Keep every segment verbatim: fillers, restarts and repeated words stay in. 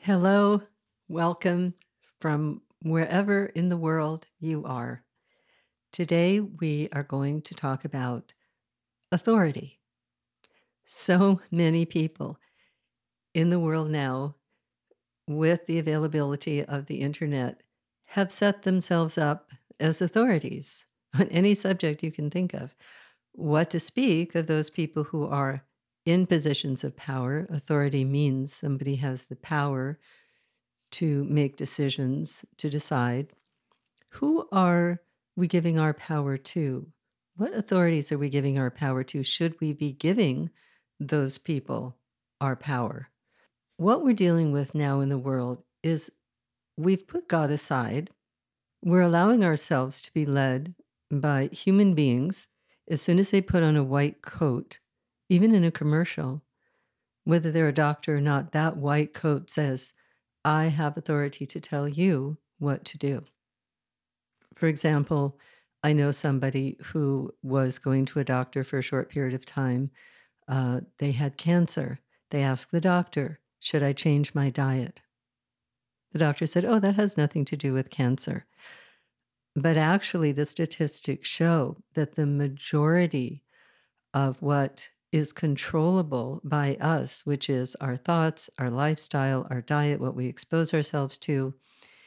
Hello, welcome from wherever in the world you are. Today we are going to talk about authority. So many people in the world now, with the availability of the internet, have set themselves up as authorities on any subject you can think of. What to speak of those people who are in positions of power? Authority means somebody has the power to make decisions, to decide. Who are we giving our power to? What authorities are we giving our power to? Should we be giving those people our power? What we're dealing with now in the world is we've put God aside. We're allowing ourselves to be led by human beings as soon as they put on a white coat, even in a commercial, whether they're a doctor or not, that white coat says, I have authority to tell you what to do. For example, I know somebody who was going to a doctor for a short period of time. Uh, they had cancer. They asked the doctor, should I change my diet? The doctor said, oh, that has nothing to do with cancer. But actually, the statistics show that the majority of what is controllable by us, which is our thoughts, our lifestyle, our diet, what we expose ourselves to,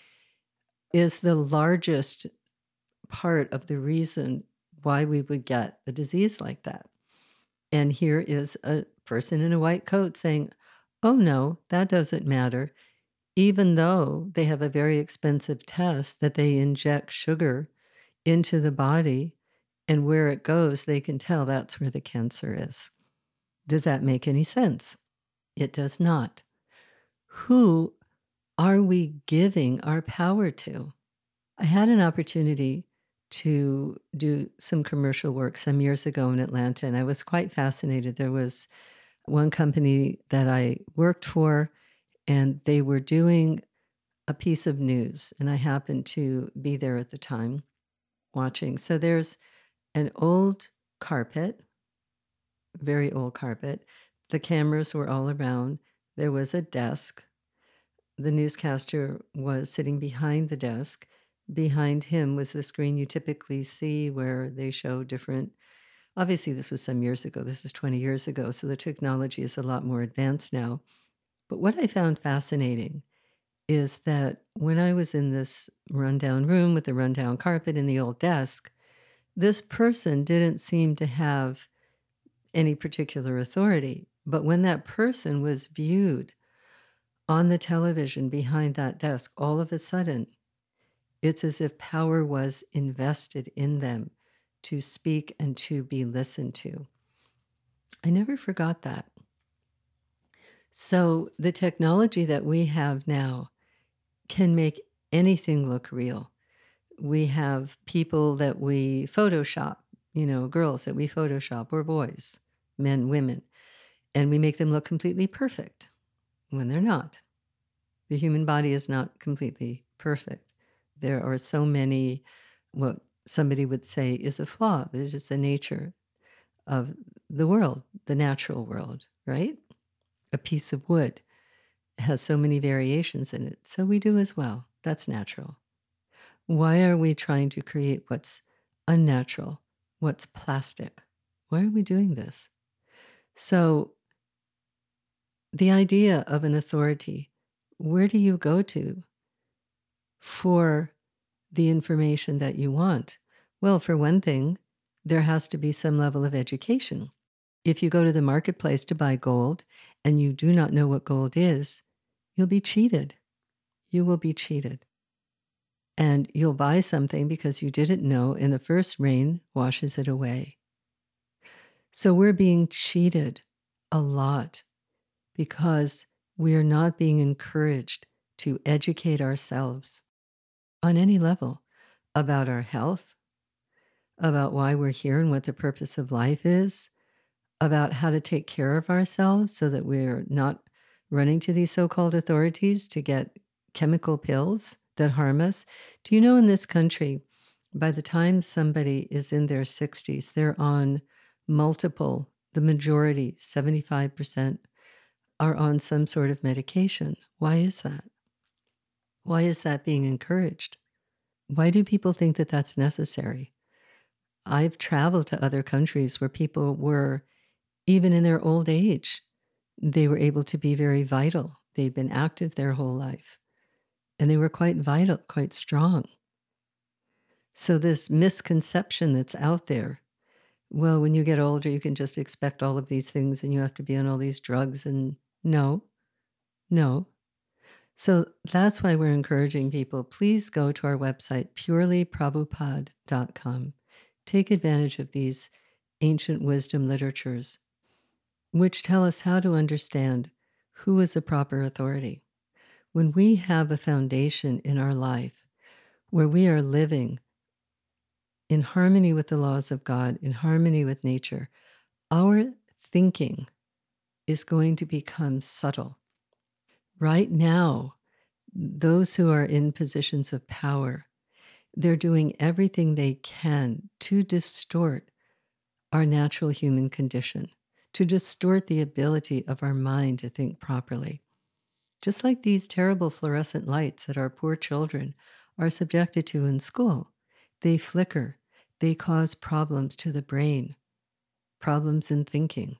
is the largest part of the reason why we would get a disease like that. And here is a person in a white coat saying, oh no, that doesn't matter, even though they have a very expensive test that they inject sugar into the body, and where it goes, they can tell that's where the cancer is. Does that make any sense? It does not. Who are we giving our power to? I had an opportunity to do some commercial work some years ago in Atlanta, and I was quite fascinated. There was one company that I worked for, and they were doing a piece of news, and I happened to be there at the time watching. So there's an old carpet, very old carpet. The cameras were all around. There was a desk. The newscaster was sitting behind the desk. Behind him was the screen you typically see where they show different. Obviously, this was some years ago. This is twenty years ago, so the technology is a lot more advanced now. But what I found fascinating is that when I was in this rundown room with the rundown carpet and the old desk, this person didn't seem to have any particular authority. But when that person was viewed on the television behind that desk, all of a sudden, it's as if power was invested in them to speak and to be listened to. I never forgot that. So the technology that we have now can make anything look real. We have people that we Photoshop, you know, girls that we Photoshop, or boys, men, women, and we make them look completely perfect when they're not. The human body is not completely perfect. There are so many, what somebody would say is a flaw. It's just the nature of the world, the natural world, right? A piece of wood has so many variations in it. So we do as well. That's natural. Why are we trying to create what's unnatural, what's plastic? Why are we doing this? So the idea of an authority, where do you go to for the information that you want? Well, for one thing, there has to be some level of education. If you go to the marketplace to buy gold and you do not know what gold is, you'll be cheated. You will be cheated. And you'll buy something because you didn't know, and the first rain washes it away. So we're being cheated a lot because we are not being encouraged to educate ourselves on any level about our health, about why we're here and what the purpose of life is, about how to take care of ourselves so that we're not running to these so-called authorities to get chemical pills that harm us. Do you know in this country, by the time somebody is in their sixties, they're on multiple, the majority, seventy-five percent are on some sort of medication. Why is that? Why is that being encouraged? Why do people think that that's necessary? I've traveled to other countries where people were, even in their old age, they were able to be very vital. They'd been active their whole life, and they were quite vital, quite strong. So this misconception that's out there, well, when you get older, you can just expect all of these things and you have to be on all these drugs. And no, no. So that's why we're encouraging people, please go to our website, purely prabhupada dot com. Take advantage of these ancient wisdom literatures, which tell us how to understand who is a proper authority. When we have a foundation in our life where we are living in harmony with the laws of God, in harmony with nature, our thinking is going to become subtle. Right now, those who are in positions of power, they're doing everything they can to distort our natural human condition, to distort the ability of our mind to think properly. Just like these terrible fluorescent lights that our poor children are subjected to in school. They flicker. They cause problems to the brain, problems in thinking.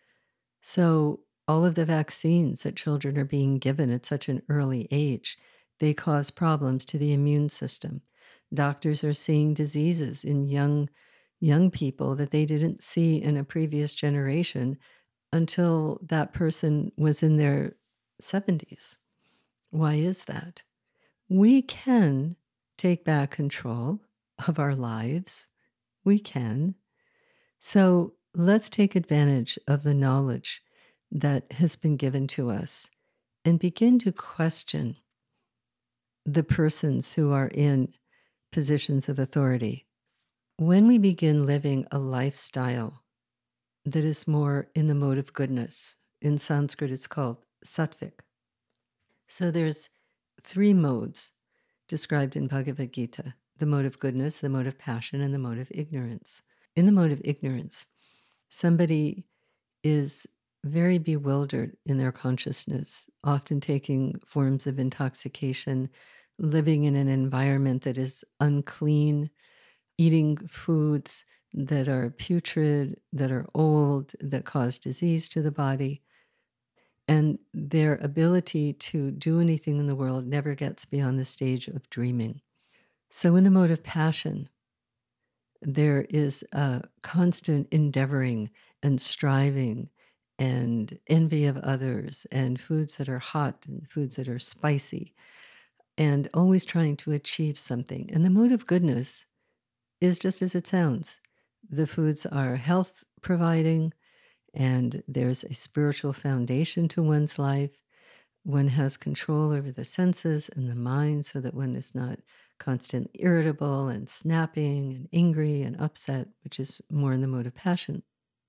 So all of the vaccines that children are being given at such an early age, they cause problems to the immune system. Doctors are seeing diseases in young, young people that they didn't see in a previous generation until that person was in their seventies. Why is that? We can take back control of our lives. We can. So let's take advantage of the knowledge that has been given to us and begin to question the persons who are in positions of authority. When we begin living a lifestyle that is more in the mode of goodness, in Sanskrit it's called sattvic. So there's three modes described in Bhagavad Gita: the mode of goodness, the mode of passion, and the mode of ignorance. In the mode of ignorance, somebody is very bewildered in their consciousness, often taking forms of intoxication, living in an environment that is unclean, eating foods that are putrid, that are old, that cause disease to the body. And their ability to do anything in the world never gets beyond the stage of dreaming. So in the mode of passion, there is a constant endeavoring and striving and envy of others, and foods that are hot and foods that are spicy, and always trying to achieve something. And the mode of goodness is just as it sounds. The foods are health providing, and there's a spiritual foundation to one's life. One has control over the senses and the mind so that one is not constantly irritable and snapping and angry and upset, which is more in the mode of passion.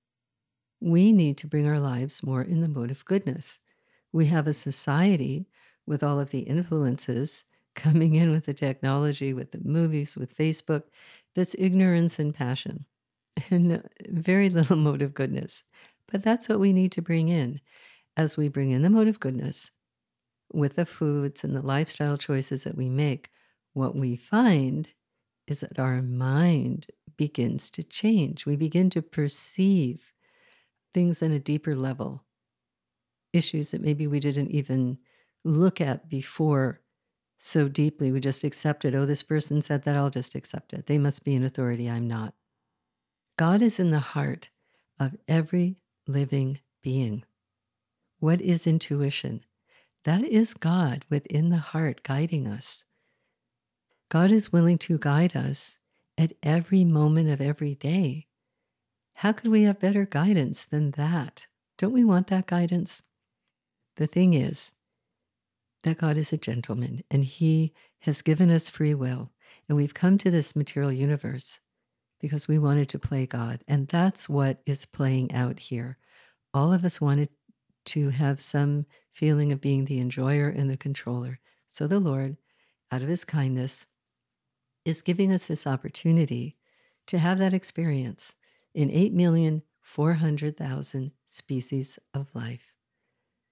We need to bring our lives more in the mode of goodness. We have a society with all of the influences coming in with the technology, with the movies, with Facebook, that's ignorance and passion and very little mode of goodness. But that's what we need to bring in. As we bring in the mode of goodness with the foods and the lifestyle choices that we make, what we find is that our mind begins to change. We begin to perceive things on a deeper level, issues that maybe we didn't even look at before so deeply. We just accepted, oh, this person said that, I'll just accept it. They must be an authority, I'm not. God is in the heart of every living being. What is intuition? That is God within the heart guiding us. God is willing to guide us at every moment of every day. How could we have better guidance than that? Don't we want that guidance? The thing is that God is a gentleman, and He has given us free will, and we've come to this material universe because we wanted to play God, and that's what is playing out here. All of us wanted to have some feeling of being the enjoyer and the controller. So the Lord, out of His kindness, is giving us this opportunity to have that experience in eight million four hundred thousand species of life.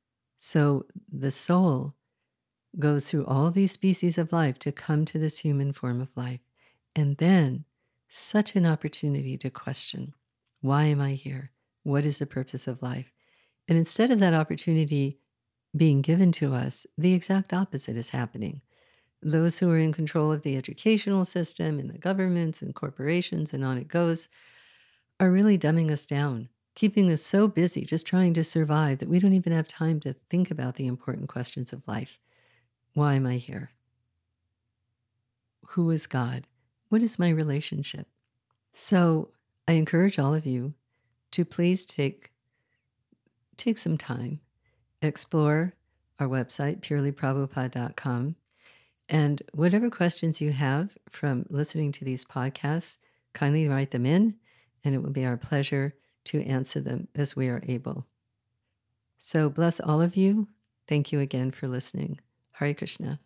So the soul goes through all these species of life to come to this human form of life. And then such an opportunity to question, why am I here? What is the purpose of life? And instead of that opportunity being given to us, the exact opposite is happening. Those who are in control of the educational system and the governments and corporations and on it goes are really dumbing us down, keeping us so busy just trying to survive that we don't even have time to think about the important questions of life. Why am I here? Who is God? What is my relationship? So I encourage all of you to please take, take some time, explore our website, purely prabhupada dot com, and whatever questions you have from listening to these podcasts, kindly write them in, and it will be our pleasure to answer them as we are able. So bless all of you. Thank you again for listening. Hare Krishna.